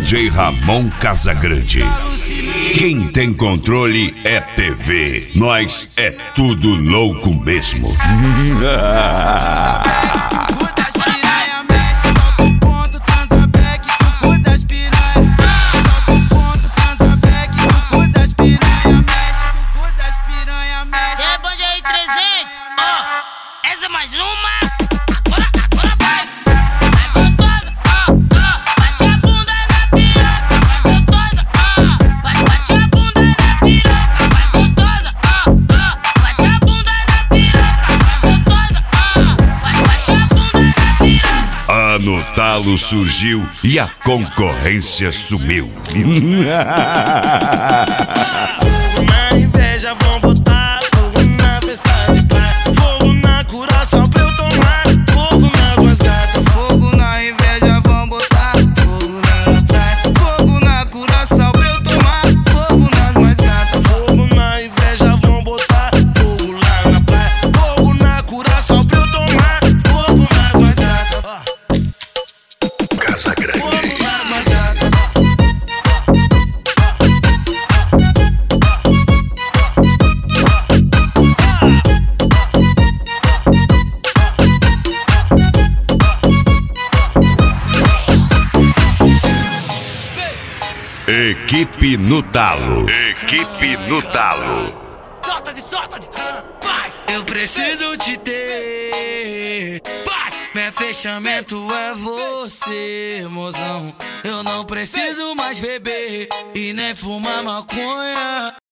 DJ Ramon Casagrande. Quem tem controle é TV. Nós é tudo louco mesmo. Essa mais uma, agora vai. Vai gostosa, bate a bunda na piroca. Vai gostosa, bate a bunda na piroca. Vai gostosa, bate a bunda na piroca. Vai gostosa, bate a bunda na piroca. No talo surgiu e a concorrência sumiu. Fogo na inveja, vão botar fogo na festa de praia. Fogo na curação pra eu tomar. Fogo nas mais gatas. Fogo na inveja, vão botar fogo na praia. Fogo na curação pra eu tomar. Fogo nas mais gatas. Fogo na inveja, vão botar fogo lá na praia. Fogo na curação pra eu tomar. Fogo nas mais gatas. Casagrande. Fogo nas mais gatas. Equipe no talo. Equipe no talo. Solta de, vai. Eu preciso te ter. Vai. Meu fechamento é você, mozão. Eu não preciso mais beber e nem fumar maconha.